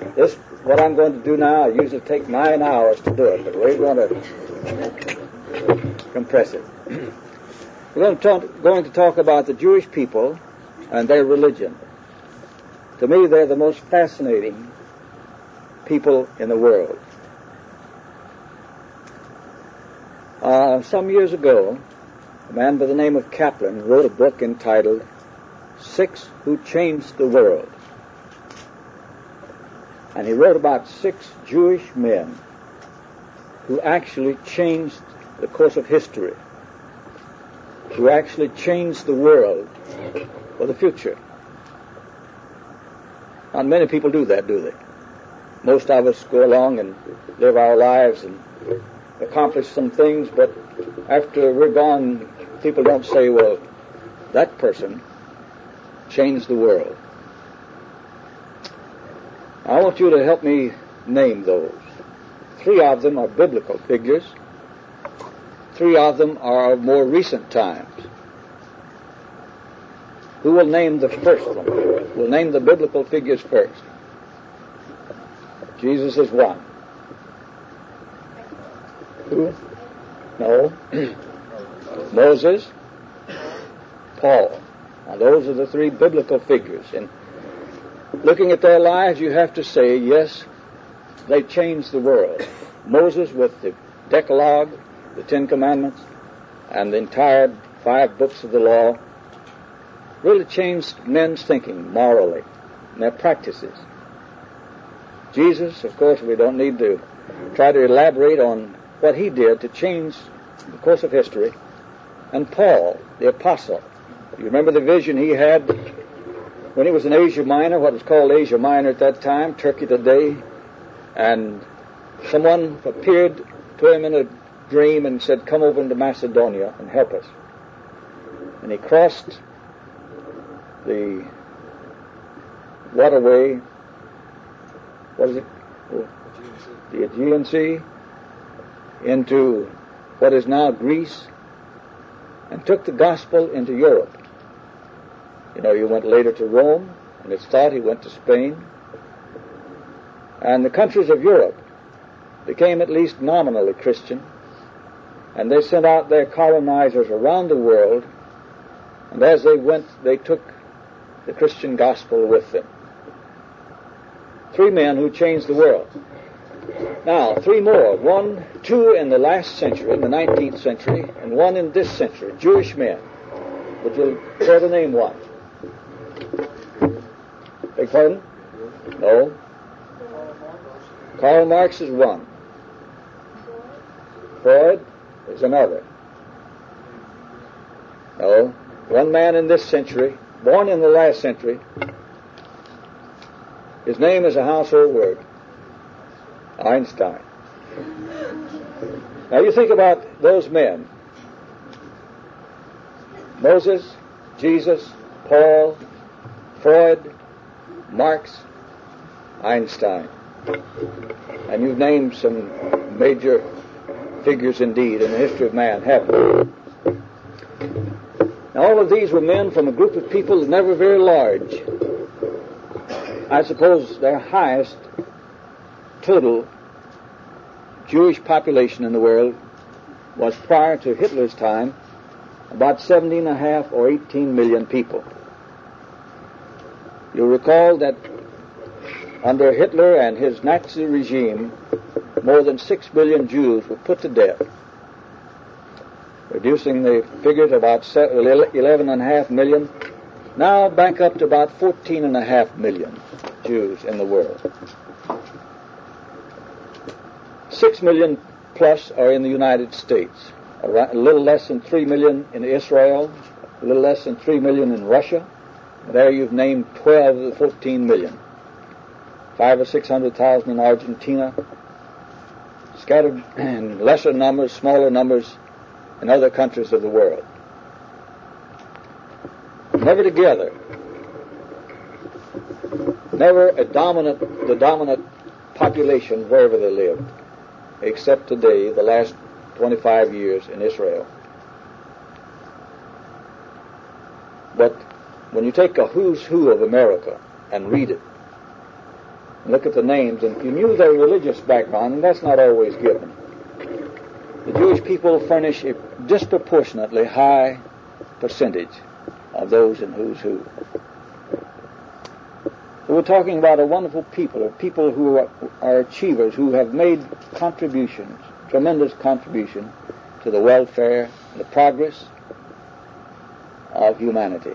This, what I'm going to do now, I usually take 9 hours to do it, but we're going to compress it. We're going to talk about the Jewish people and their religion. To me, they're the most fascinating people in the world. Some years ago, a man by the name of Kaplan wrote a book entitled Six Who Changed the World. And he wrote about 6 Jewish men who actually changed the course of history, who actually changed the world for the future. Not many people do that, do they? Most of us go along and live our lives and accomplish some things, but after we're gone, people don't say, well, that person changed the world. I want you to help me name those. 3 of them are biblical figures. 3 of them are of more recent times. Who will name the first one? We'll name the biblical figures first. Jesus is one. Who? No. Moses, Paul. Now those are the 3 biblical figures. And looking at their lives, you have to say, yes, they changed the world. Moses with the Decalogue, the 10 Commandments, and the entire 5 books of the law really changed men's thinking morally and their practices. Jesus, of course, we don't need to try to elaborate on what he did to change the course of history. And Paul, the apostle, you remember the vision he had when he was in Asia Minor, what was called Asia Minor at that time, Turkey today, and someone appeared to him in a dream and said, come over into Macedonia and help us. And he crossed the waterway, what is it? The Aegean Sea, into what is now Greece, and took the gospel into Europe. You know, he went later to Rome, and it's thought he went to Spain. And the countries of Europe became at least nominally Christian, and they sent out their colonizers around the world, and as they went, they took the Christian gospel with them. 3 men who changed the world. Now, 3 more. 2 in the last century, in the 19th century, and 1 in this century, Jewish men. Would you care to name one? Beg pardon? No. Karl Marx is one. Freud is another. No. 1 man in this century, born in the last century. His name is a household word. Einstein. Now you think about those men. Moses, Jesus, Paul, Freud, Marx, Einstein. And you've named some major figures indeed in the history of man, haven't you? Now all of these were men from a group of people never very large. I suppose their highest total Jewish population in the world was prior to Hitler's time about 17.5 or 18 million people. You'll recall that under Hitler and his Nazi regime, more than 6 million Jews were put to death, reducing the figure to about 11.5 million, now back up to about 14.5 million Jews in the world. 6 million plus are in the United States, a little less than 3 million in Israel, a little less than 3 million in Russia. There you've named 12 of the 14 million. 500,000 or 600,000 in Argentina, scattered in lesser numbers, smaller numbers in other countries of the world. Never together. Never the dominant population wherever they lived, except today, the last 25 years in Israel. But when you take a who's who of America and read it, look at the names, and if you knew their religious background, and that's not always given, the Jewish people furnish a disproportionately high percentage of those in Who's Who. So we're talking about a wonderful people, of people who are achievers, who have made contributions, tremendous contribution to the welfare and the progress of humanity.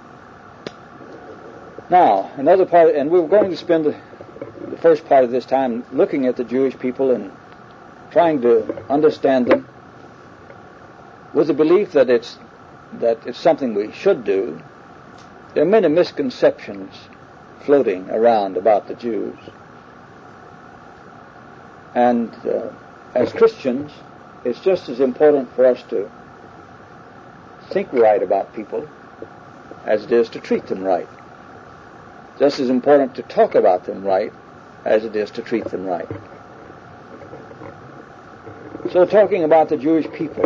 Now, another part, and we're going to spend the first part of this time looking at the Jewish people and trying to understand them with the belief that it's something we should do. There are many misconceptions floating around about the Jews. And as Christians, it's just as important for us to think right about people as it is to treat them right. Just as important to talk about them right as it is to treat them right. So talking about the Jewish people,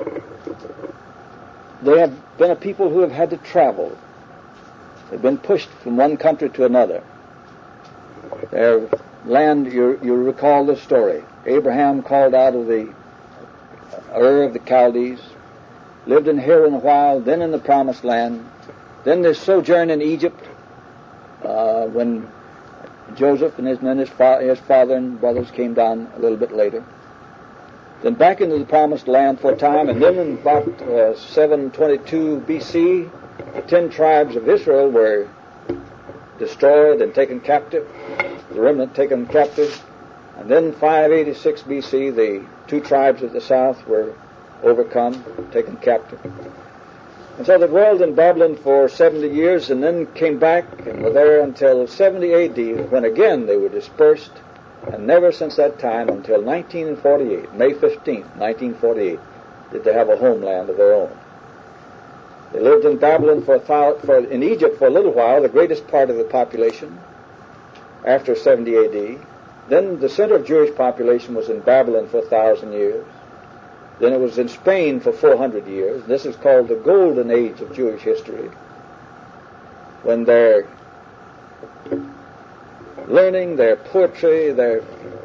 they have been a people who have had to travel. They've been pushed from one country to another. Their land, you recall the story. Abraham called out of the Ur of the Chaldees, lived in Haran a while, then in the Promised Land, then their sojourn in Egypt, when Joseph and his father and brothers came down a little bit later. Then back into the Promised Land for a time, and then in about 722 B.C., the 10 tribes of Israel were destroyed and taken captive, the remnant taken captive. And then 586 B.C., the 2 tribes of the south were overcome, taken captive. And so they dwelled in Babylon for 70 years and then came back and were there until 70 A.D., when again they were dispersed, and never since that time until 1948, May 15th, 1948, did they have a homeland of their own. They lived in Babylon in Egypt for a little while, the greatest part of the population, after 70 A.D. Then the center of Jewish population was in Babylon for 1,000 years. Then it was in Spain for 400 years. This is called the golden age of Jewish history, when their learning, their poetry, their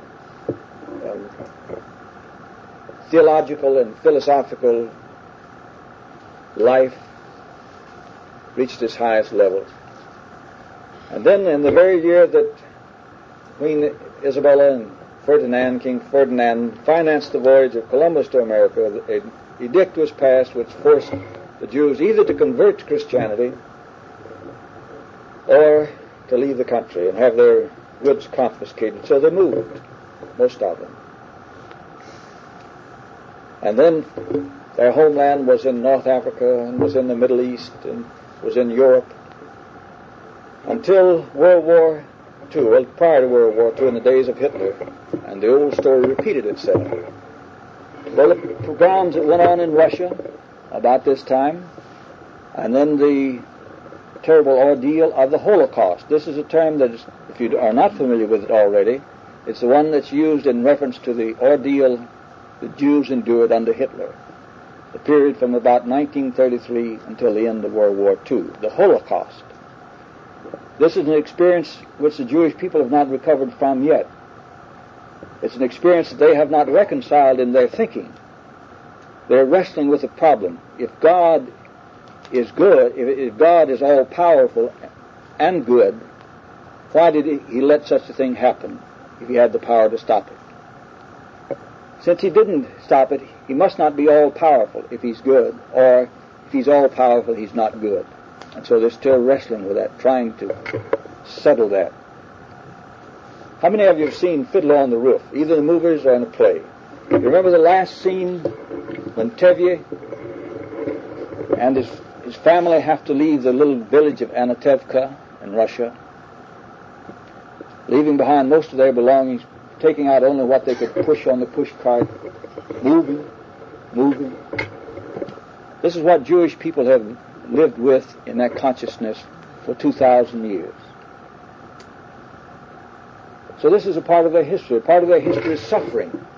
theological and philosophical life reached its highest level. And then in the very year that Queen Isabella and King Ferdinand financed the voyage of Columbus to America, an edict was passed which forced the Jews either to convert to Christianity or to leave the country and have their goods confiscated. So they moved, most of them. And then their homeland was in North Africa and was in the Middle East and was in Europe until World War II, well, prior to World War II, in the days of Hitler, and the old story repeated itself. Well, the pogroms that went on in Russia about this time, and then the terrible ordeal of the Holocaust. This is a term that is, if you are not familiar with it already, it's the one that's used in reference to the ordeal the Jews endured under Hitler, the period from about 1933 until the end of World War II, the Holocaust. This is an experience which the Jewish people have not recovered from yet. It's an experience that they have not reconciled in their thinking. They're wrestling with the problem. If God is good, if God is all-powerful and good, why did he let such a thing happen if he had the power to stop it? Since he didn't stop it, he must not be all-powerful if he's good, or if he's all-powerful, he's not good. And so they're still wrestling with that, trying to settle that. How many of you have seen Fiddler on the Roof, either in the movies or in a play? You remember the last scene when Tevye and his family have to leave the little village of Anatevka in Russia, leaving behind most of their belongings, taking out only what they could push on the push cart, moving. This is what Jewish people have lived with in that consciousness for 2,000 years. So this is a part of their history. Part of their history is suffering.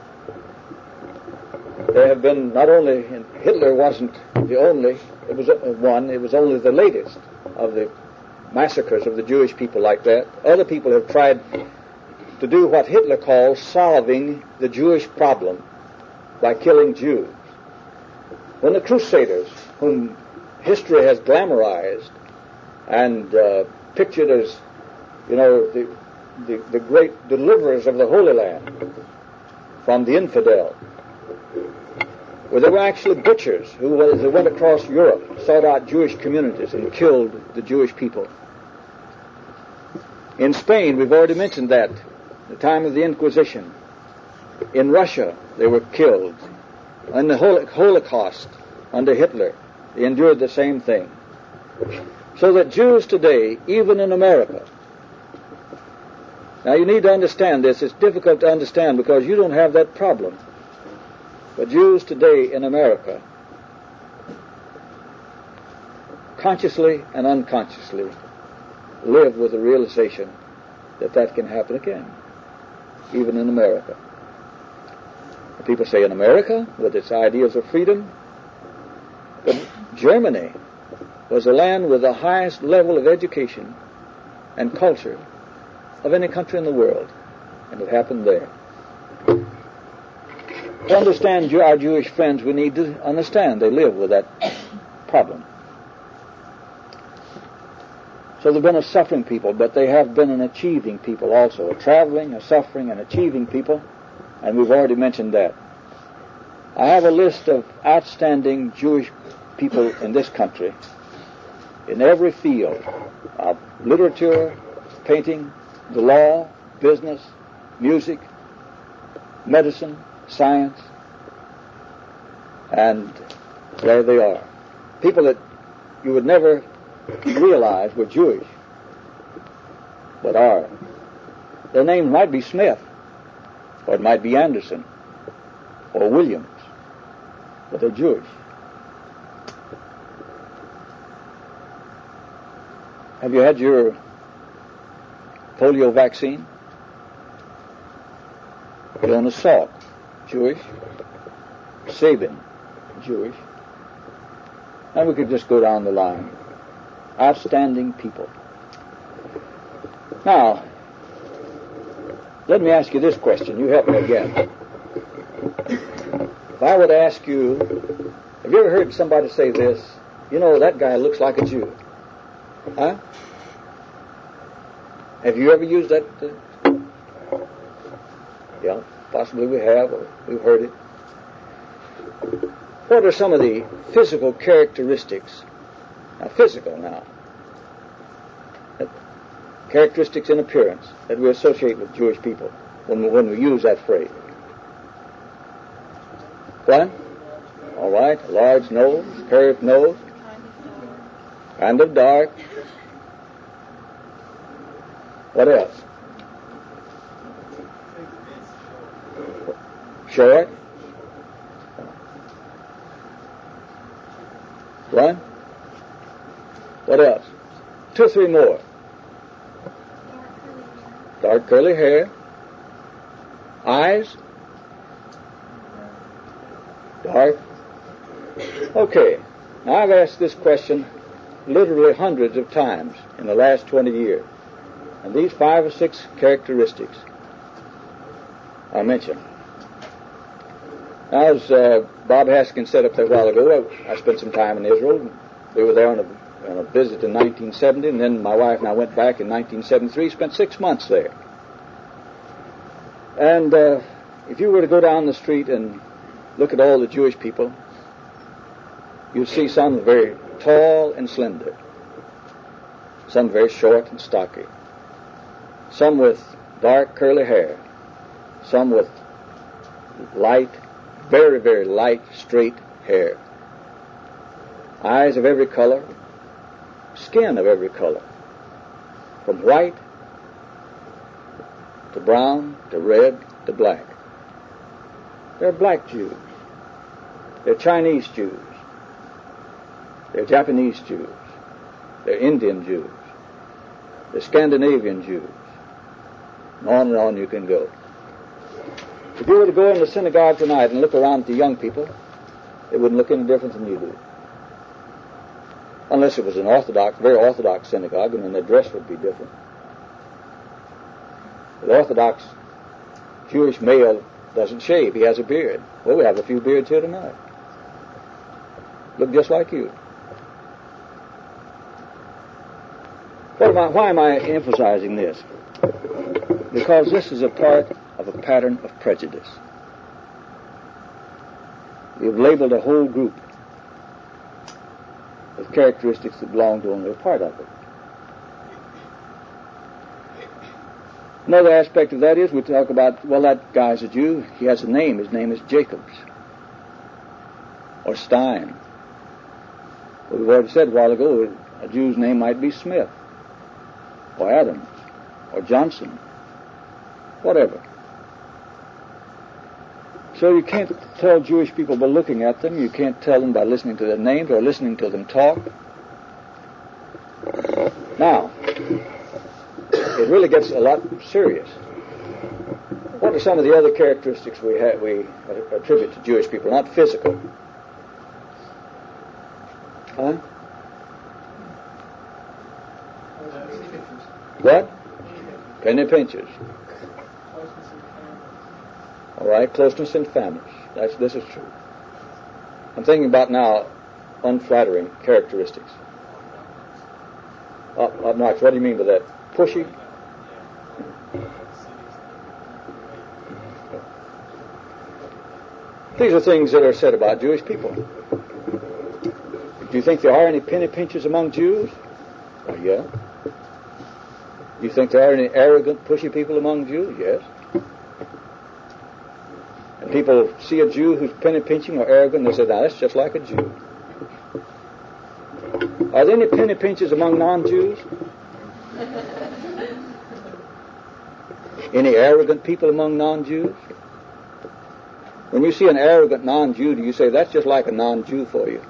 There have been not only, Hitler wasn't the only, it was only the latest of the massacres of the Jewish people like that. Other people have tried to do what Hitler called solving the Jewish problem by killing Jews. When the Crusaders, whom history has glamorized and pictured as, the great deliverers of the Holy Land from the infidel, well, they were actually butchers who went across Europe, sought out Jewish communities and killed the Jewish people. In Spain, we've already mentioned that, the time of the Inquisition. In Russia, they were killed. In the Holocaust, under Hitler, they endured the same thing. So that Jews today, even in America, now you need to understand this, it's difficult to understand because you don't have that problem. But Jews today in America, consciously and unconsciously, live with the realization that that can happen again, even in America. People say in America, with its ideas of freedom, but Germany was a land with the highest level of education and culture of any country in the world, and it happened there. To understand our Jewish friends, we need to understand they live with that problem. So they've been a suffering people, but they have been an achieving people also, a traveling, a suffering, and achieving people, and we've already mentioned that. I have a list of outstanding Jewish people in this country, in every field of literature, painting, the law, business, music, medicine, science, and there they are. People that you would never realize were Jewish, but are. Their names might be Smith, or it might be Anderson, or Williams, but they're Jewish. Have you had your polio vaccine? Jonas Salk, Jewish. Sabin, Jewish. And we could just go down the line. Outstanding people. Now, let me ask you this question. You help me again. If I were to ask you, have you ever heard somebody say this? You know, that guy looks like a Jew. Huh? Have you ever used that? Yeah, possibly we have, or we've heard it. What are some of the physical characteristics? Physical now. Characteristics in appearance that we associate with Jewish people when we use that phrase. What? All right, a large nose, curved nose, kind of dark. What else? Short. What? What else? 2 or 3 more. Dark curly hair. Eyes. Dark. Okay. Now I've asked this question literally hundreds of times in the last 20 years. And these 5 or 6 characteristics I mentioned. Now, as Bob Haskins said up there a while ago, I spent some time in Israel. We were there on a visit in 1970, and then my wife and I went back in 1973, spent 6 months there. And if you were to go down the street and look at all the Jewish people, you'd see some very tall and slender, some very short and stocky, some with dark curly hair, some with light, very, very light, straight hair, eyes of every color, skin of every color, from white to brown to red to black. They're black Jews. They're Chinese Jews. They're Japanese Jews. They're Indian Jews. They're Scandinavian Jews. And on you can go. If you were to go in the synagogue tonight and look around at the young people, they wouldn't look any different than you do. unless it was an Orthodox, very Orthodox synagogue, and then the dress would be different. The Orthodox Jewish male doesn't shave. He has a beard. Well, we have a few beards here tonight. Look just like you. Why am I emphasizing this? Because this is a part of a pattern of prejudice. We've labeled a whole group with characteristics that belong to only a part of it. Another aspect of that is we talk about, well, that guy's a Jew. He has a name. His name is Jacobs or Stein. Well, we've already said a while ago a Jew's name might be Smith or Adams or Johnson, whatever. So you can't tell Jewish people by looking at them. You can't tell them by listening to their names or listening to them talk. Now, it really gets a lot serious. What are some of the other characteristics we attribute to Jewish people? Not physical. Huh? What? Penny pinchers. All right, closeness in families. This is true. I'm thinking about now unflattering characteristics. Obnoxious. What do you mean by that? Pushy? These are things that are said about Jewish people. Do you think there are any penny pinchers among Jews? Well, yeah. Do you think there are any arrogant, pushy people among Jews? Yes. And people see a Jew who's penny pinching or arrogant, and they say, now that's just like a Jew. Are there any penny pinchers among non-Jews? Any arrogant people among non-Jews? When you see an arrogant non-Jew, do you say, that's just like a non-Jew for you?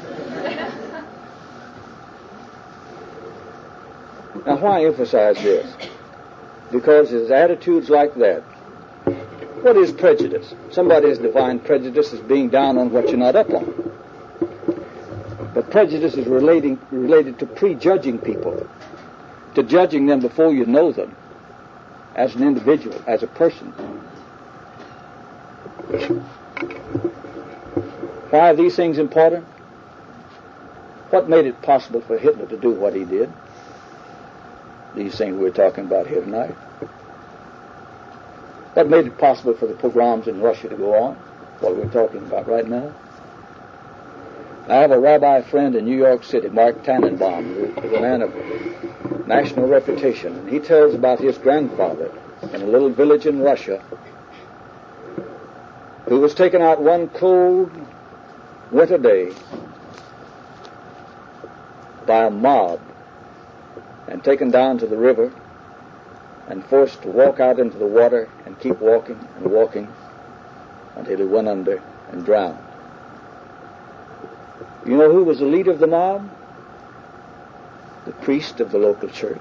Now, why emphasize this? Because there's attitudes like that. What is prejudice? Somebody has defined prejudice as being down on what you're not up on. But prejudice is related to prejudging people, to judging them before you know them, as an individual, as a person. Why are these things important? What made it possible for Hitler to do what he did? These things we're talking about here tonight. What made it possible for the pogroms in Russia to go on? What we're talking about right now. I have a rabbi friend in New York City, Mark Tannenbaum, who is a man of national reputation. And he tells about his grandfather in a little village in Russia who was taken out one cold winter day by a mob and taken down to the river and forced to walk out into the water and keep walking and walking until he went under and drowned. You know who was the leader of the mob? The priest of the local church.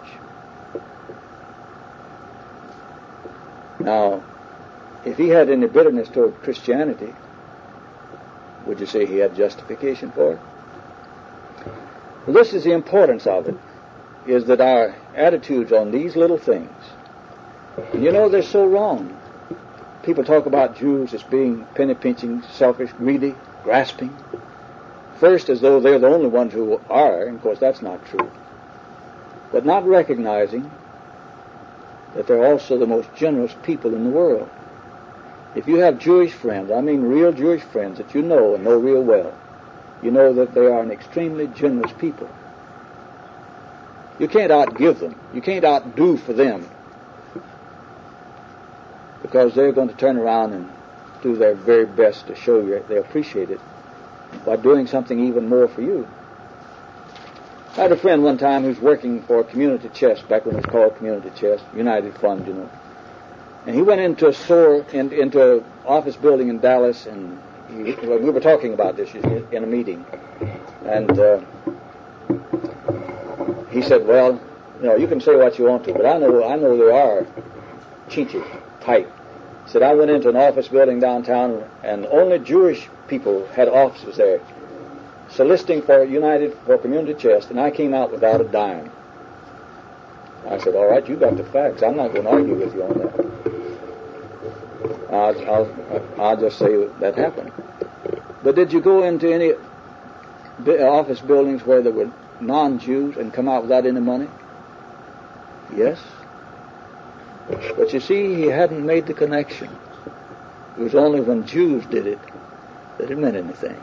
Now, if he had any bitterness toward Christianity, would you say he had justification for it? Well, this is the importance of it, is that our attitudes on these little things, and you know they're so wrong. People talk about Jews as being penny-pinching, selfish, greedy, grasping. First, as though they're the only ones who are, and of course that's not true. But not recognizing that they're also the most generous people in the world. If you have Jewish friends, I mean real Jewish friends that you know and know real well, you know that they are an extremely generous people. You can't outgive them. You can't outdo for them, because they're going to turn around and do their very best to show you they appreciate it by doing something even more for you. I had a friend one time who's working for Community Chest, back when it was called Community Chest, United Fund, you know. And he went into a store, into an office building in Dallas, and we were talking about this in a meeting. And he said, well, you know, you can say what you want to, but I know there are cheated type. He said, I went into an office building downtown, and only Jewish people had offices there. soliciting for United for Community Chest, and I came out without a dime. I said, all right, you got the facts. I'm not going to argue with you on that. I'll just say that happened. But did you go into any office buildings where there were non-Jews and come out without any money? Yes. But you see, he hadn't made the connection. It was only when Jews did it that it meant anything.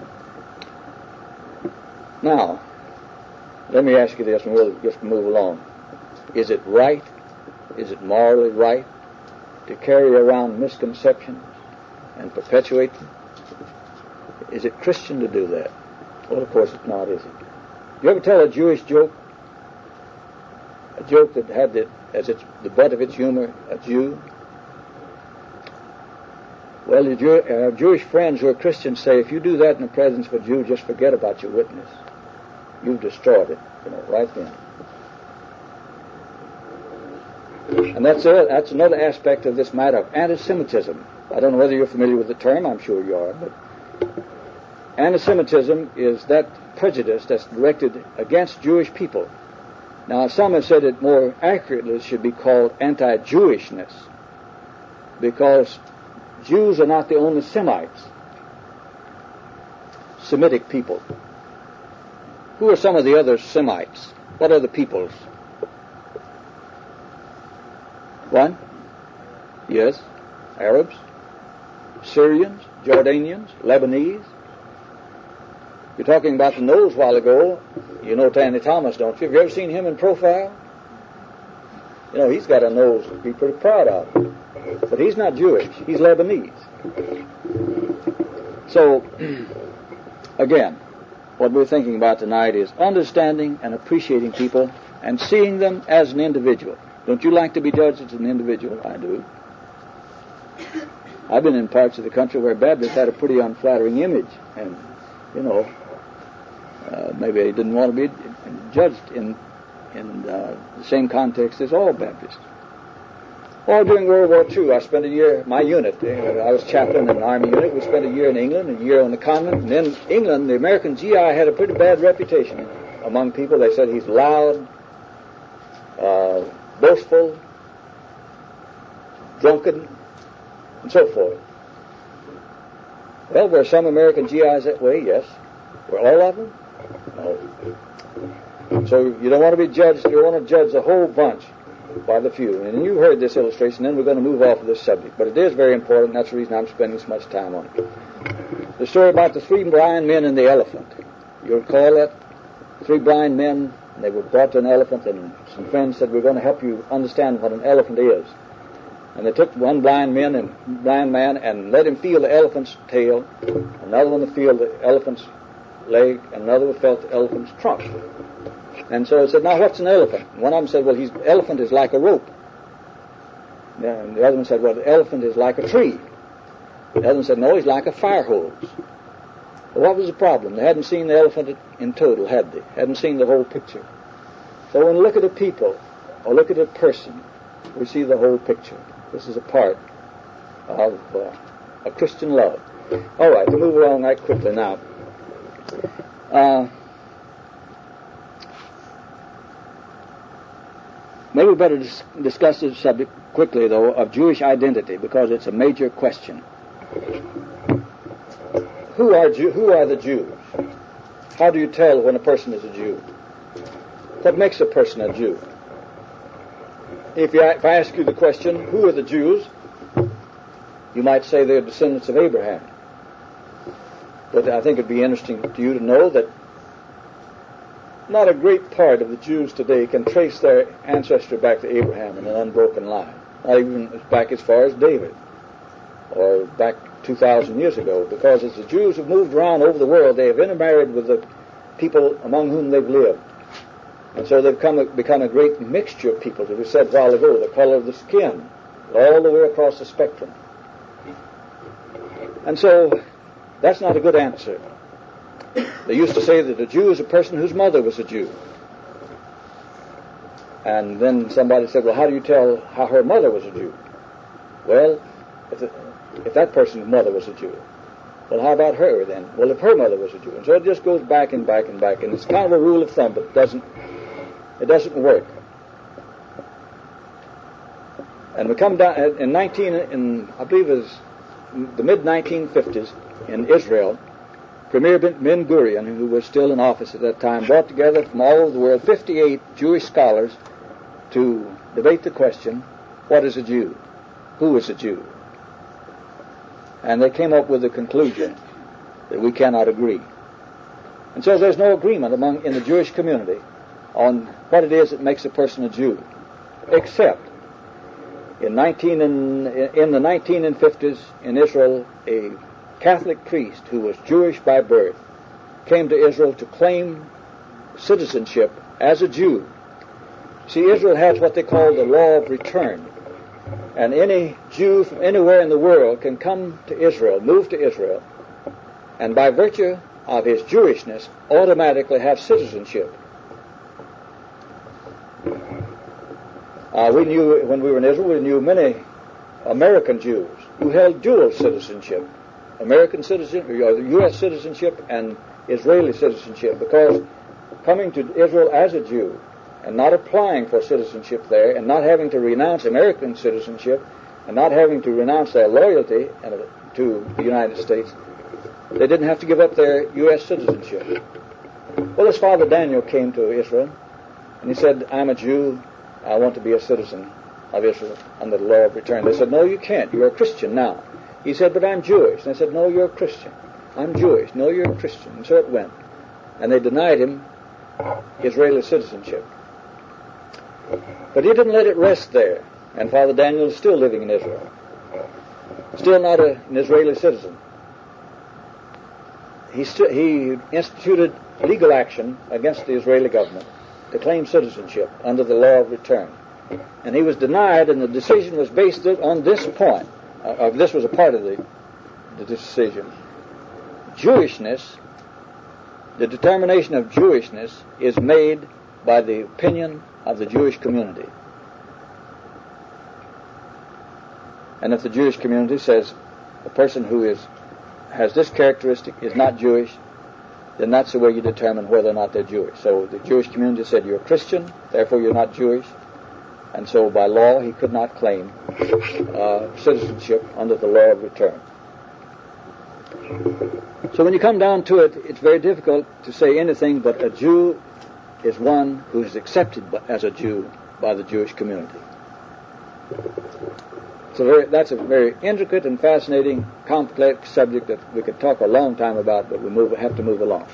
Now, let me ask you this, and we'll just move along. Is it right, is it morally right to carry around misconceptions and perpetuate them? Is it Christian to do that? Well, of course it's not, is it? You ever tell a Jewish joke? A joke that had as the butt of its humor a Jew? Well, your Jewish friends who are Christians say, if you do that in the presence of a Jew, just forget about your witness. You've destroyed it, right then. And that's another aspect of this matter of anti-Semitism. I don't know whether you're familiar with the term, I'm sure you are, but anti-Semitism is that prejudice that's directed against Jewish people. Now, some have said it more accurately, it should be called anti-Jewishness, because Jews are not the only Semites, Semitic people. Who are some of the other Semites? What other peoples? One? Yes. Arabs, Syrians, Jordanians, Lebanese. You're talking about the nose a while ago. You know Tanny Thomas, don't you? Have you ever seen him in profile? He's got a nose to be pretty proud of. But he's not Jewish. He's Lebanese. So, again, what we're thinking about tonight is understanding and appreciating people and seeing them as an individual. Don't you like to be judged as an individual? I do. I've been in parts of the country where Baptists had a pretty unflattering image, and, maybe they didn't want to be judged in the same context as all Baptists. Well, during World War II, I spent a year, my unit, I was chaplain in an army unit, we spent a year in England, a year on the continent, and in England, the American GI had a pretty bad reputation among people. They said he's loud, boastful, drunken, and so forth. Well, were some American GIs that way? Yes. Were all of them? No. So you don't want to be judged, you want to judge the whole bunch by the few. And you heard this illustration, then we're going to move off of this subject. But it is very important, that's the reason I'm spending so much time on it. The story about the 3 blind men and the elephant. You recall that? 3 blind men, they were brought to an elephant, and some friends said, we're going to help you understand what an elephant is. And they took one blind man and let him feel the elephant's tail, another one to feel the elephant's leg, and another one felt the elephant's trunk. And so I said, now what's an elephant? And one of them said, well, elephant is like a rope. And the other one said, well, the elephant is like a tree. The other one said, no, he's like a fire hose. Well, what was the problem? They hadn't seen the elephant in total, had they? Hadn't seen the whole picture. So when we look at a people, or look at a person, we see the whole picture. This is a part of a Christian love. All right, to move along right quickly now. Maybe we better discuss this subject quickly, though, of Jewish identity, because it's a major question. Who are the Jews? How do you tell when a person is a Jew? What makes a person a Jew? If I ask you the question, who are the Jews? You might say they're descendants of Abraham. But I think it'd be interesting to you to know that not a great part of the Jews today can trace their ancestry back to Abraham in an unbroken line. Not even back as far as David, or back 2,000 years ago, because as the Jews have moved around over the world, they have intermarried with the people among whom they've lived. And so they've become a great mixture of people, as we said a while ago, the color of the skin, all the way across the spectrum. And so that's not a good answer. They used to say that a Jew is a person whose mother was a Jew. And then somebody said, well, how do you tell how her mother was a Jew? Well, if that person's mother was a Jew. Well, how about her then? Well, if her mother was a Jew. And so it just goes back and back and back. And it's kind of a rule of thumb, but it doesn't work. And we come down I believe it was the mid-1950s in Israel, Premier Ben-Gurion, who was still in office at that time, brought together from all over the world 58 Jewish scholars to debate the question, what is a Jew? Who is a Jew? And they came up with the conclusion that we cannot agree. And so there's no agreement in the Jewish community on what it is that makes a person a Jew, except in the 1950s in Israel, a Catholic priest who was Jewish by birth came to Israel to claim citizenship as a Jew. See, Israel has what they call the law of return. And any Jew from anywhere in the world can come to Israel, move to Israel, and by virtue of his Jewishness, automatically have citizenship. We knew, when we were in Israel, we knew many American Jews who held dual citizenship, American citizenship, U.S. citizenship, and Israeli citizenship, because coming to Israel as a Jew and not applying for citizenship there, and not having to renounce American citizenship, and not having to renounce their loyalty to the United States, they didn't have to give up their U.S. citizenship. Well, this Father Daniel came to Israel, and he said, I'm a Jew, I want to be a citizen of Israel under the law of return. They said, no, you can't, you're a Christian now. He said, but I'm Jewish. And they said, no, you're a Christian. I'm Jewish. No, you're a Christian. And so it went. And they denied him Israeli citizenship. But he didn't let it rest there. And Father Daniel is still living in Israel. Still not an Israeli citizen. He instituted legal action against the Israeli government to claim citizenship under the law of return. And he was denied, and the decision was based on this point. This was a part of the decision. Jewishness, the determination of Jewishness is made by the opinion of the Jewish community. And if the Jewish community says a person who has this characteristic is not Jewish, then that's the way you determine whether or not they're Jewish. So the Jewish community said, you're a Christian, therefore you're not Jewish. And so by law he could not claim citizenship under the law of return. So when you come down to it, it's very difficult to say anything but a Jew is one who is accepted as a Jew by the Jewish community. So that's a very intricate and fascinating, complex subject that we could talk a long time about, but we have to move along.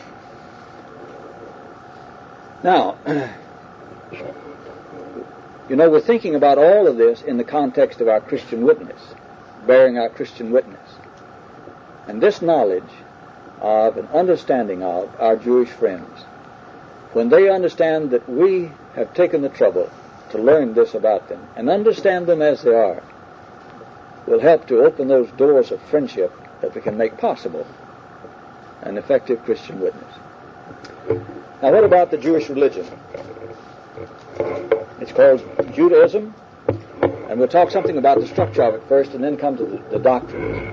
Now, we're thinking about all of this in the context of our Christian witness, bearing our Christian witness. And this knowledge of and understanding of our Jewish friends, when they understand that we have taken the trouble to learn this about them and understand them as they are, will help to open those doors of friendship that we can make possible an effective Christian witness. Now, what about the Jewish religion? It's called Judaism, and we'll talk something about the structure of it first and then come to the doctrines.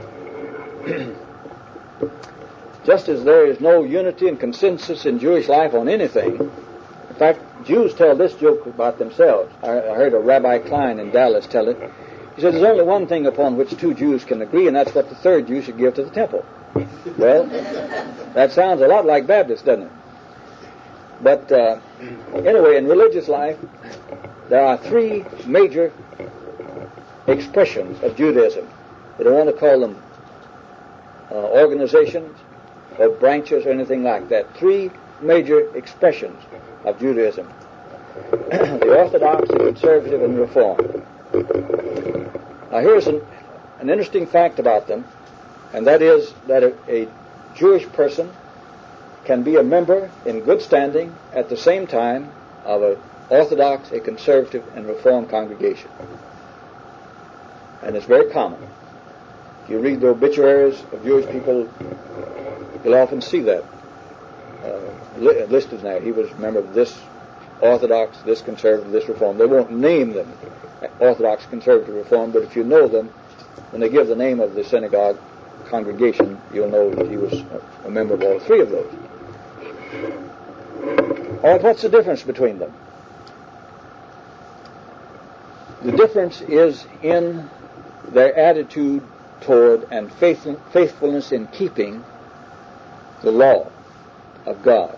Just as there is no unity and consensus in Jewish life on anything, in fact, Jews tell this joke about themselves. I heard a Rabbi Klein in Dallas tell it. He said, there's only one thing upon which two Jews can agree, and that's what the third Jew should give to the temple. Well, that sounds a lot like Baptists, doesn't it? But anyway, in religious life, there are three major expressions of Judaism. They don't want to call them organizations or branches or anything like that. Three major expressions of Judaism. The Orthodox, the Conservative, and Reform. Now here's an interesting fact about them, and that is that a Jewish person can be a member in good standing at the same time of an Orthodox, a Conservative, and Reformed congregation. And it's very common. If you read the obituaries of Jewish people, you'll often see that listed there. He was a member of this Orthodox, this Conservative, this Reformed. They won't name them Orthodox, Conservative, Reformed, but if you know them, when they give the name of the synagogue, congregation, you'll know that he was a member of all three of those. All right, what's the difference between them? The difference is in their attitude toward and faithfulness in keeping the law of God.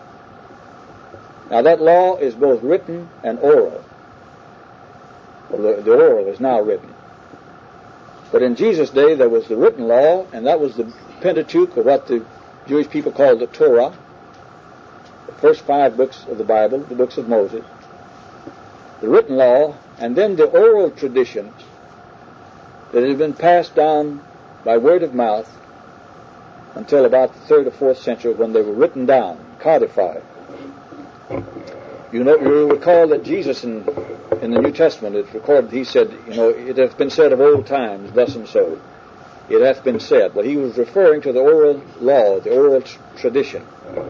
Now that law is both written and oral. Well, the oral is now written. But in Jesus' day there was the written law, and that was the Pentateuch, or what the Jewish people called the Torah, the first 5 books of the Bible, the books of Moses, the written law, and then the oral traditions that had been passed down by word of mouth until about the 3rd or 4th century when they were written down, codified. You'll recall that Jesus in the New Testament, it's recorded, he said, it hath been said of old times, thus and so. It hath been said. But he was referring to the oral law, the oral tradition.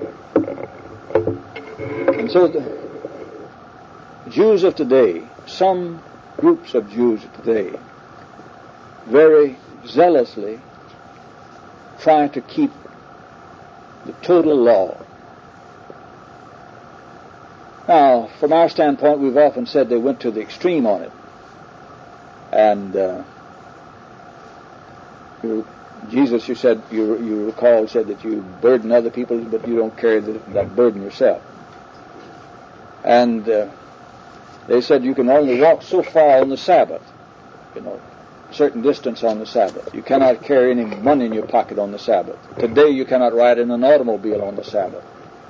And so the Jews of today, some groups of Jews of today, very zealously try to keep the total law. Now, from our standpoint, we've often said they went to the extreme on it. And Jesus, you recall, said that you burden other people, but you don't carry that burden yourself. And they said you can only walk so far on the Sabbath, a certain distance on the Sabbath. You cannot carry any money in your pocket on the Sabbath. Today you cannot ride in an automobile on the Sabbath.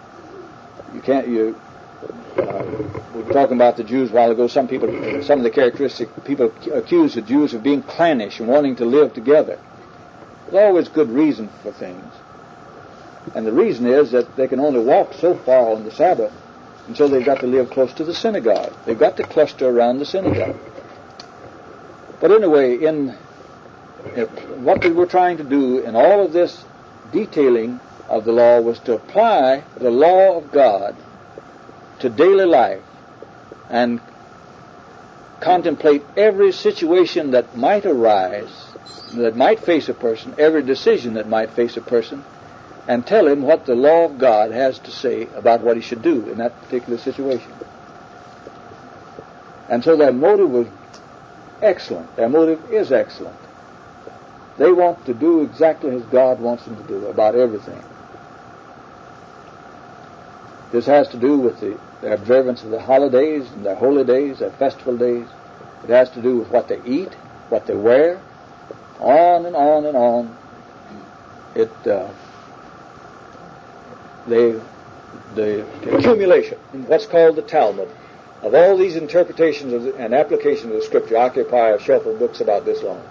We were talking about the Jews a while ago. Some of the characteristic people accuse the Jews of being clannish and wanting to live together. There's always good reason for things. And the reason is that they can only walk so far on the Sabbath, and so they've got to live close to the synagogue. They've got to cluster around the synagogue. But anyway, what we were trying to do in all of this detailing of the law was to apply the law of God to daily life and contemplate every situation that might arise, that might face a person, every decision that might face a person, and tell him what the law of God has to say about what he should do in that particular situation. And so their motive was excellent. Their motive is excellent. They want to do exactly as God wants them to do about everything. This has to do with their observance of the holidays and their holy days, their festival days. It has to do with what they eat, what they wear, on and on and on. The accumulation, what's called the Talmud, of all these interpretations and applications of the Scripture occupy a shelf of books about this long.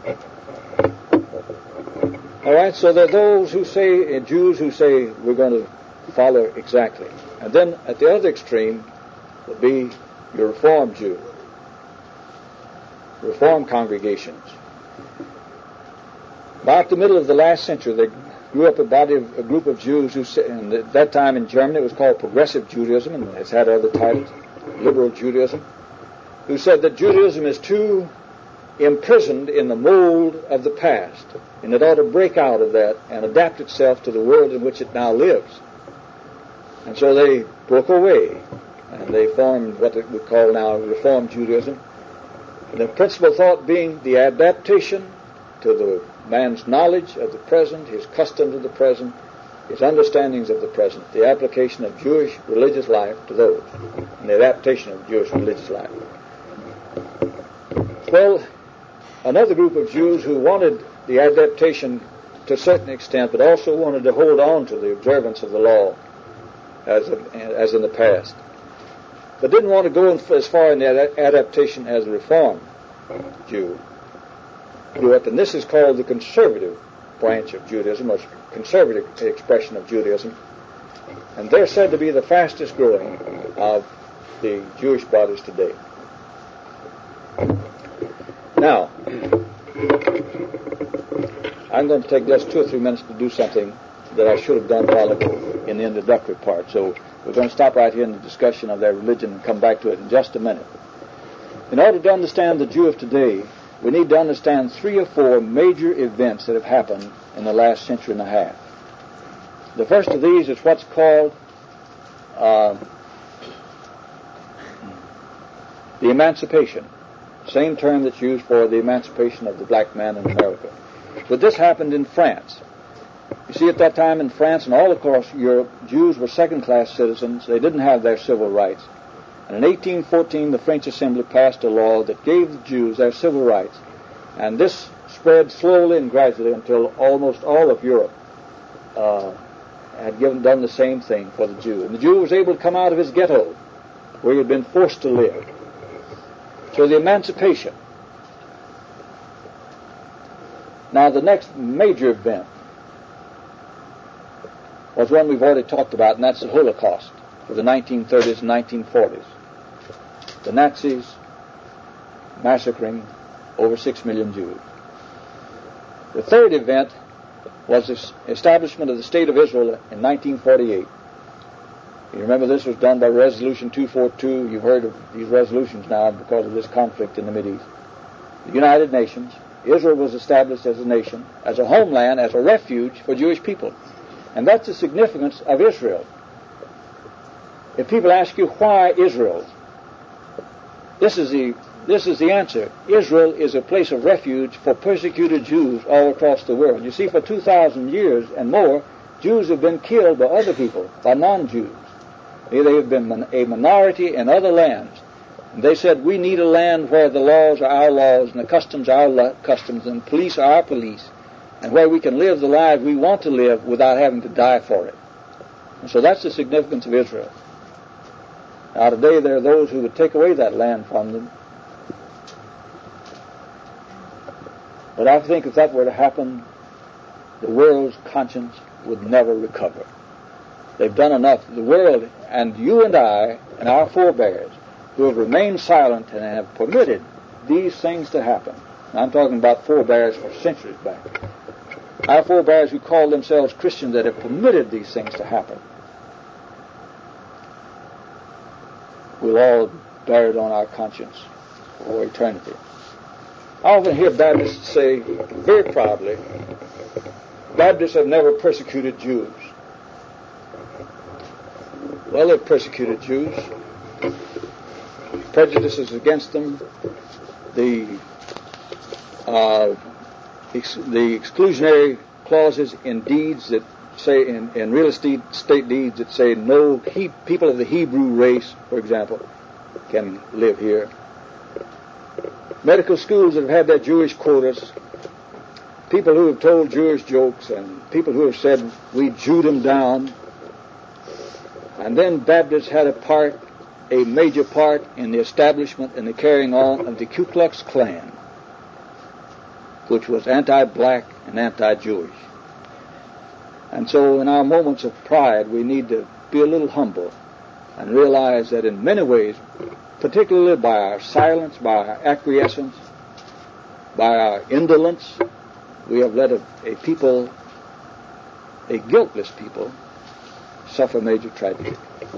All right, so there are those who say, Jews who say we're going to follow exactly. And then at the other extreme would be your Reformed Jew, Reformed congregations. About the middle of the last century, there grew up a group of Jews who said, and at that time in Germany it was called Progressive Judaism, and it's had other titles, Liberal Judaism, who said that Judaism is too imprisoned in the mold of the past, and it ought to break out of that and adapt itself to the world in which it now lives. And so they broke away, and they formed what we call now Reformed Judaism. And the principal thought being the adaptation to the man's knowledge of the present, his customs of the present, his understandings of the present, the application of Jewish religious life to those, and the adaptation of Jewish religious life. Well, another group of Jews who wanted the adaptation to a certain extent, but also wanted to hold on to the observance of the law as in the past, but didn't want to go as far in the adaptation as the Reformed Jew do it, and this is called the conservative branch of Judaism, or conservative expression of Judaism, and they're said to be the fastest growing of the Jewish bodies today. Now, I'm going to take just 2 or 3 minutes to do something that I should have done a while ago in the introductory part. So we're going to stop right here in the discussion of their religion and come back to it in just a minute. In order to understand the Jew of today, we need to understand 3 or 4 major events that have happened in the last century and a half. The first of these is what's called the emancipation, same term that's used for the emancipation of the black man in America. But this happened in France. You see, at that time in France and all across Europe, Jews were second-class citizens. They didn't have their civil rights. And in 1814, the French Assembly passed a law that gave the Jews their civil rights. And this spread slowly and gradually until almost all of Europe had done the same thing for the Jew. And the Jew was able to come out of his ghetto, where he had been forced to live. So the emancipation. Now the next major event was one we've already talked about, and that's the Holocaust of the 1930s and 1940s. The Nazis massacring over 6 million Jews. The third event was the establishment of the State of Israel in 1948. You remember this was done by Resolution 242. You've heard of these resolutions now because of this conflict in the Mideast. The United Nations. Israel was established as a nation, as a homeland, as a refuge for Jewish people. And that's the significance of Israel. If people ask you why Israel, this is the answer. Israel is a place of refuge for persecuted Jews all across the world. You see, for 2,000 years and more, Jews have been killed by other people, by non-Jews. They have been a minority in other lands. And they said, we need a land where the laws are our laws and the customs are our customs and police are our police, and where we can live the lives we want to live without having to die for it. And so that's the significance of Israel. Now today there are those who would take away that land from them. But I think if that were to happen, the world's conscience would never recover. They've done enough. The world, and you and I, and our forebears, who have remained silent and have permitted these things to happen. Now, I'm talking about forebears for centuries back. Our forebears who call themselves Christians that have permitted these things to happen. We'll all bear it on our conscience for eternity. I often hear Baptists say very proudly, Baptists have never persecuted Jews. Well, they've persecuted Jews. Prejudices against them, the exclusionary clauses in deeds that say, in real estate deeds that say no people of the Hebrew race, for example, can live here. Medical schools that have had their Jewish quotas, people who have told Jewish jokes, and people who have said, we Jewed them down. And then Baptists had a major part in the establishment and the carrying on of the Ku Klux Klan, which was anti-black and anti-Jewish. And so in our moments of pride, we need to be a little humble and realize that in many ways, particularly by our silence, by our acquiescence, by our indolence, we have let a people, a guiltless people, suffer major tragedy.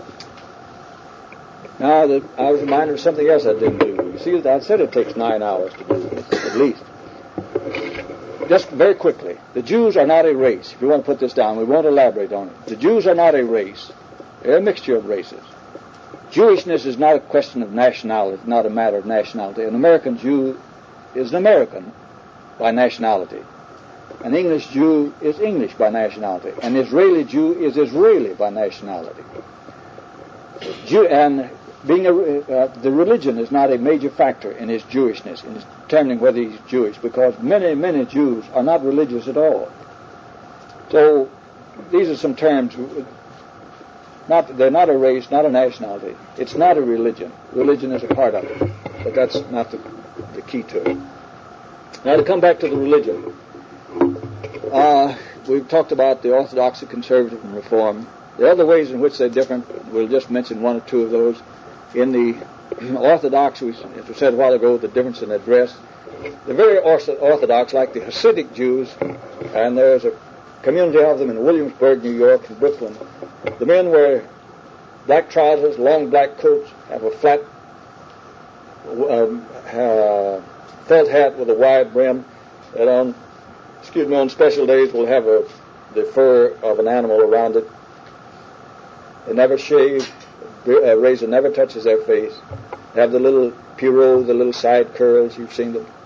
Now, I was reminded of something else I didn't do. You see, I said it takes 9 hours to do this, at least. Just very quickly, the Jews are not a race. If you want to put this down, we won't elaborate on it. The Jews are not a race. They're a mixture of races. Jewishness is not a question of nationality, not a matter of nationality. An American Jew is an American by nationality. An English Jew is English by nationality. An Israeli Jew is Israeli by nationality. And being the religion is not a major factor in his Jewishness, in determining whether he's Jewish, because many, many Jews are not religious at all. So these are some terms. They're not a race, not a nationality. It's not a religion. Religion is a part of it, but that's not the key to it. Now to come back to the religion. We've talked about the Orthodox, Conservative, and Reform. The other ways in which they're different, we'll just mention one or two of those. In the Orthodox, as we said a while ago, the difference in their dress. The very Orthodox, like the Hasidic Jews, and there's a community of them in Williamsburg, New York, and Brooklyn. The men wear black trousers, long black coats, have a flat felt hat with a wide brim, and on special days we'll have the fur of an animal around it. They never shave. A razor never touches their face. They have the little Pierrot, the little side curls. You've seen them.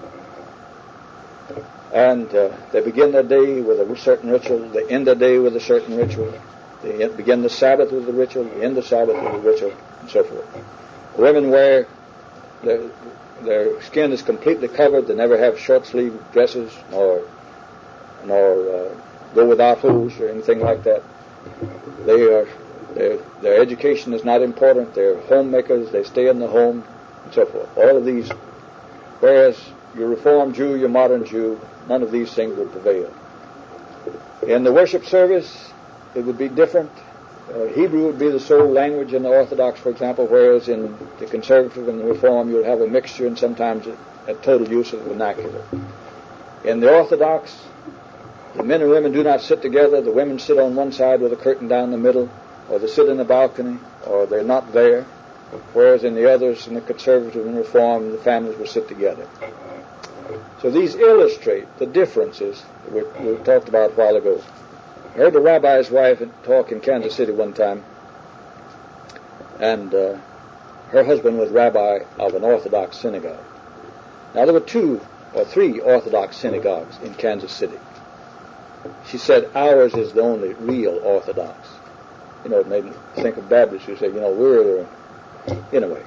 And they begin their day with a certain ritual. They end their day with a certain ritual. They begin the Sabbath with a ritual. They end the Sabbath with a ritual, and so forth. The women wear their skin is completely covered. They never have short sleeve dresses nor go without hose or anything like that. Their education is not important. They're homemakers. They stay in the home, and so forth. All of these, whereas your Reformed Jew, your modern Jew, none of these things would prevail. In the worship service, it would be different. Hebrew would be the sole language in the Orthodox, for example, whereas in the Conservative and the Reform, you'll have a mixture and sometimes a total use of the vernacular. In the Orthodox, the men and women do not sit together. The women sit on one side with a curtain down the middle, or they sit in the balcony, or they're not there. Whereas in the others, in the Conservative and Reform, the families will sit together. So these illustrate the differences that we talked about a while ago. I heard the rabbi's wife talk in Kansas City one time, and her husband was rabbi of an Orthodox synagogue. Now there were 2 or 3 Orthodox synagogues in Kansas City. She said ours is the only real Orthodox. You know, it made me think of Baptists who say, we're anyway.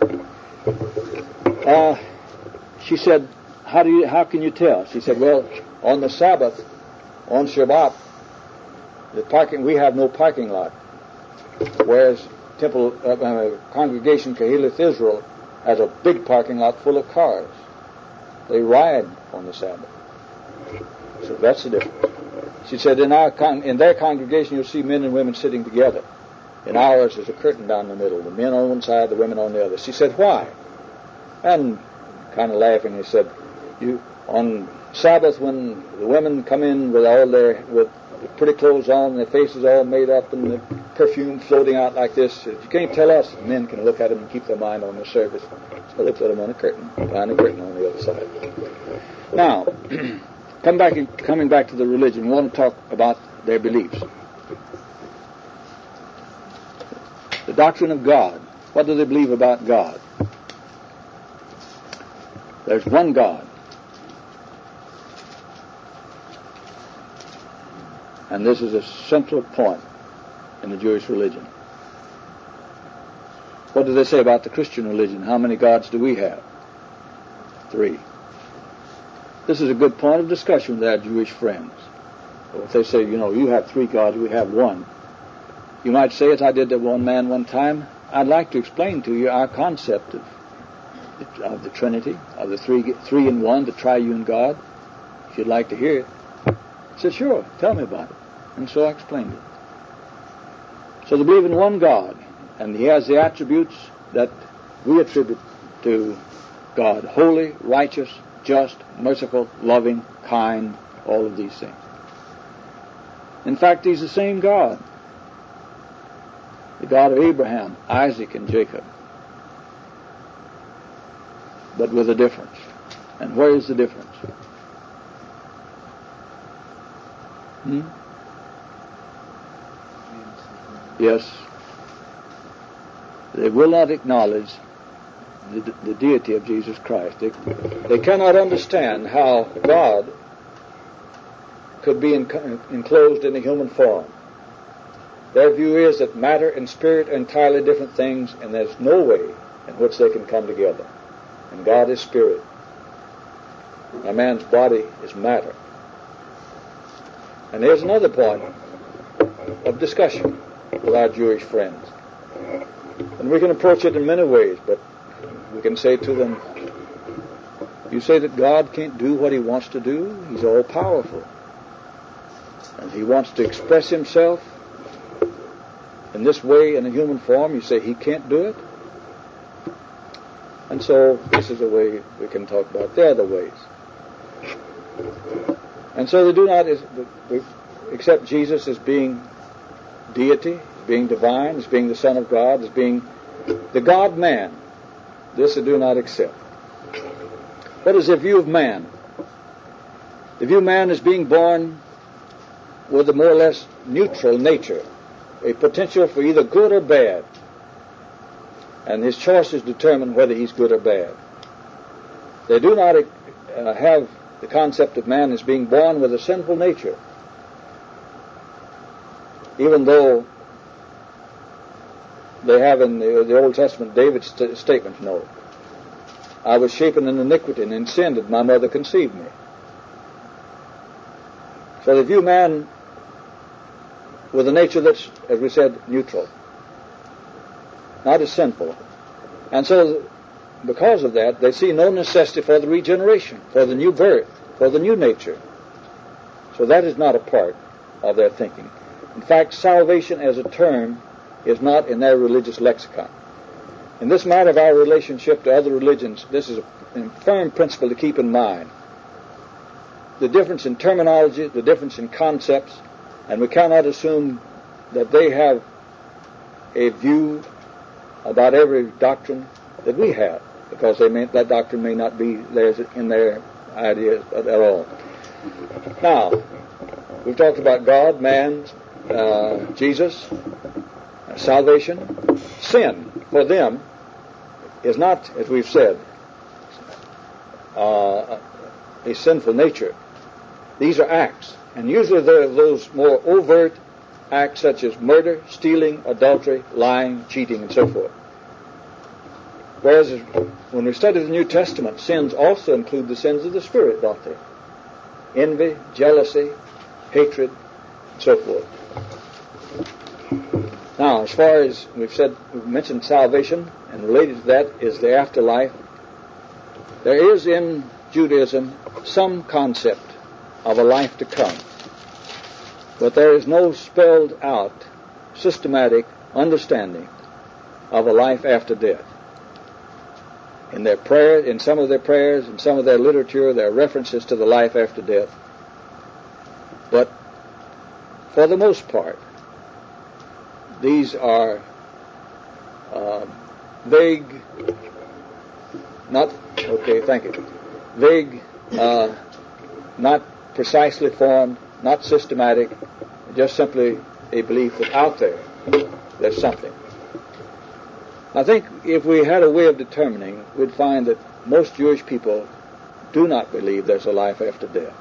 She said, how can you tell? She said, well, on the Sabbath, on Shabbat, we have no parking lot, whereas Congregation Kahilith Israel has a big parking lot full of cars. They ride on the Sabbath. So that's the difference. She said, in their congregation you'll see men and women sitting together. In ours there's a curtain down the middle, the men on one side, the women on the other. She said, why? And kind of laughing, he said, on Sabbath when the women come in with pretty clothes on, their faces all made up, and the perfume floating out like this, you can't tell us. Men can look at them and keep their mind on the service. So they put them on a curtain, behind a curtain on the other side. Now, coming back to the religion, we want to talk about their beliefs. The doctrine of God. What do they believe about God? There's one God. And this is a central point in the Jewish religion. What do they say about the Christian religion? How many gods do we have? 3. This is a good point of discussion with our Jewish friends. If they say, you have 3 gods, we have 1. You might say, as I did to one man one time, I'd like to explain to you our concept of the Trinity, of the three in one, the triune God. If you'd like to hear it. He said, sure, tell me about it. And so I explained it. So they believe in one God, and He has the attributes that we attribute to God: holy, righteous, just, merciful, loving, kind, all of these things. In fact, He's the same God. The God of Abraham, Isaac, and Jacob. But with a difference. And where is the difference? Yes. They will not acknowledge the deity of Jesus Christ. They cannot understand how God could be enclosed in a human form. Their view is that matter and spirit are entirely different things, and there's no way in which they can come together. And God is spirit. A man's body is matter. And here's another point of discussion with our Jewish friends. And we can approach it in many ways, but we can say to them, you say that God can't do what He wants to do? He's all-powerful. And He wants to express Himself in this way in a human form. You say He can't do it? And so this is a way we can talk about the other ways. And so they do not accept Jesus as being deity, as being divine, as being the Son of God, as being the God-man. This they do not accept. What is their view of man? The view of man as being born with a more or less neutral nature, a potential for either good or bad, and his choices determine whether he's good or bad. They do not have the concept of man as being born with a sinful nature, even though they have in the Old Testament David's statement, no, I was shapen in iniquity, and in sin did my mother conceive me. So they view man with a nature that's, as we said, neutral, not as sinful. And so, because of that, they see no necessity for the regeneration, for the new birth, for the new nature. So that is not a part of their thinking. In fact, salvation as a term is not in their religious lexicon. In this matter of our relationship to other religions, this is a firm principle to keep in mind. The difference in terminology, the difference in concepts, and we cannot assume that they have a view about every doctrine that we have, because that doctrine may not be theirs in their ideas at all. Now, we've talked about God, man, Jesus, salvation. Sin, for them, is not, as we've said, a sinful nature. These are acts, and usually they're those more overt acts such as murder, stealing, adultery, lying, cheating, and so forth. Whereas when we study the New Testament, sins also include the sins of the Spirit, don't they? Envy, jealousy, hatred, and so forth. Now, as far as we've mentioned salvation, and related to that is the afterlife. There is in Judaism some concept of a life to come, but there is no spelled out, systematic understanding of a life after death. In their prayer, in some of their prayers, in some of their literature, there are references to the life after death. But for the most part, these are vague, not precisely formed, not systematic, just simply a belief that out there's something. I think if we had a way of determining, we'd find that most Jewish people do not believe there's a life after death.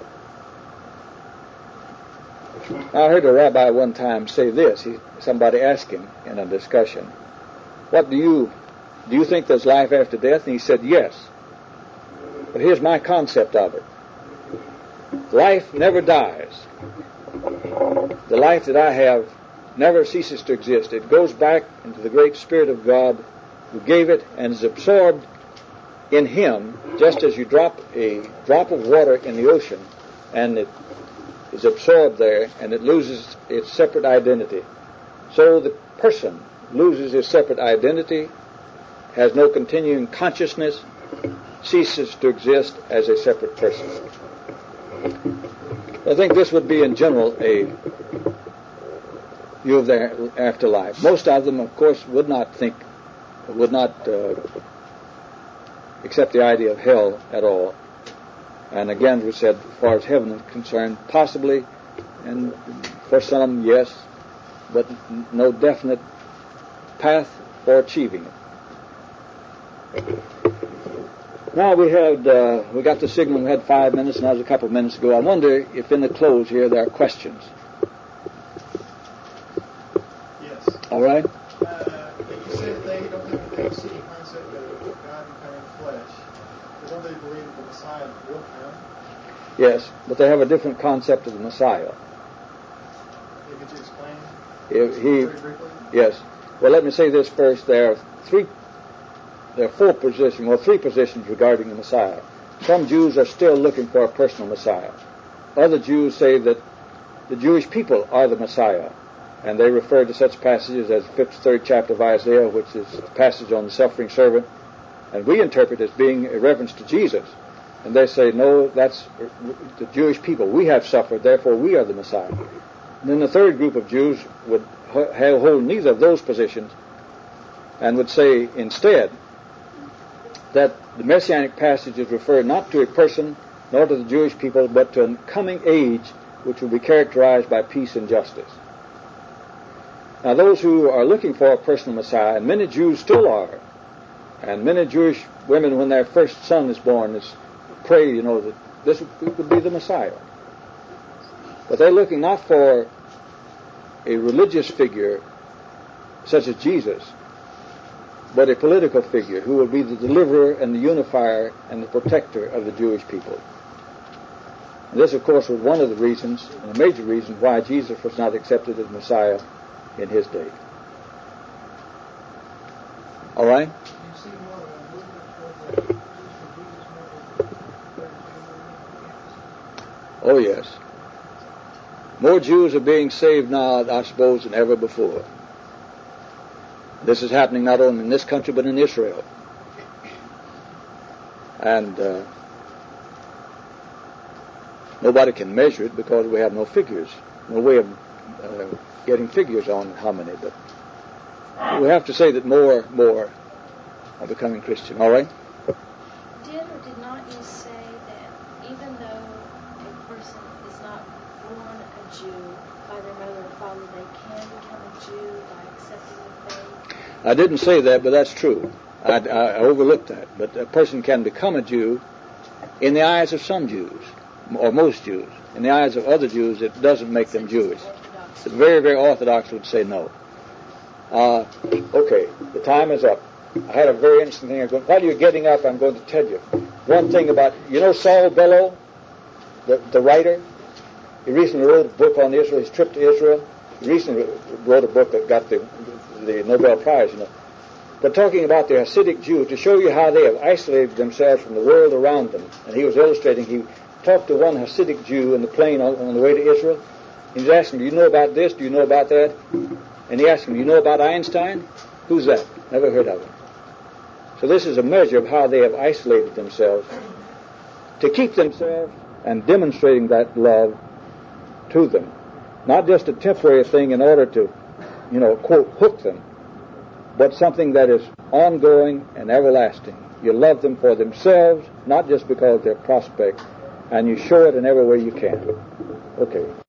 I heard a rabbi one time say this. Somebody asked him in a discussion, "What do you think there's life after death?" And he said, "Yes. But here's my concept of it. Life never dies. The life that I have never ceases to exist. It goes back into the great Spirit of God who gave it and is absorbed in Him, just as you drop a drop of water in the ocean and it is absorbed there and it loses its separate identity. So the person loses his separate identity, has no continuing consciousness, ceases to exist as a separate person." I think this would be in general a view of their afterlife. Most of them, of course, would not accept the idea of hell at all. And again, we said, as far as heaven is concerned, possibly, and for some, yes, but no definite path for achieving it. Now we got the signal. We had 5 minutes, and that was a couple of minutes ago. I wonder if in the close here there are questions. Yes. All right. You said they don't think they see the concept of God becoming flesh. But don't they believe that the Messiah will come? Yes, but they have a different concept of the Messiah. Could you explain very briefly? Yes. Well, let me say this first. There are three positions regarding the Messiah. Some Jews are still looking for a personal Messiah. Other Jews say that the Jewish people are the Messiah, and they refer to such passages as the 53rd chapter of Isaiah, which is the passage on the suffering servant, and we interpret as being a reference to Jesus. And they say, no, that's the Jewish people. We have suffered, therefore we are the Messiah. And then the third group of Jews would hold neither of those positions and would say instead that the Messianic passages refer not to a person nor to the Jewish people, but to a coming age which will be characterized by peace and justice. Now, those who are looking for a personal Messiah, and many Jews still are, and many Jewish women, when their first son is born, pray, that this would be the Messiah. But they're looking not for a religious figure such as Jesus, but a political figure who will be the deliverer and the unifier and the protector of the Jewish people. And this, of course, was one of the reasons, and a major reason, why Jesus was not accepted as Messiah in his day. All right? Oh, yes. More Jews are being saved now, I suppose, than ever before. This is happening not only in this country, but in Israel. And nobody can measure it because we have no figures, no way of getting figures on how many. But we have to say that more are becoming Christian. All right? Did or did not you say that even though a person is not born a Jew by their mother or father, they can become a Jew by accepting the faith? I didn't say that, but that's true. I overlooked that. But a person can become a Jew in the eyes of some Jews, or most Jews. In the eyes of other Jews, it doesn't make them Jewish. The very, very Orthodox would say no. Okay, the time is up. I had a very interesting thing. While you're getting up, I'm going to tell you one thing about, Saul Bellow, the writer? He recently wrote a book on Israel, his trip to Israel. He recently wrote a book that got the Nobel Prize, But talking about the Hasidic Jew, to show you how they have isolated themselves from the world around them. And he was illustrating, he talked to one Hasidic Jew in the plane on the way to Israel. He was asking, do you know about this? Do you know about that? And he asked him, do you know about Einstein? Who's that? Never heard of him. So this is a measure of how they have isolated themselves to keep themselves and demonstrating that love to them. Not just a temporary thing in order to, quote, hook them, but something that is ongoing and everlasting. You love them for themselves, not just because they're prospect, and you show it in every way you can. Okay.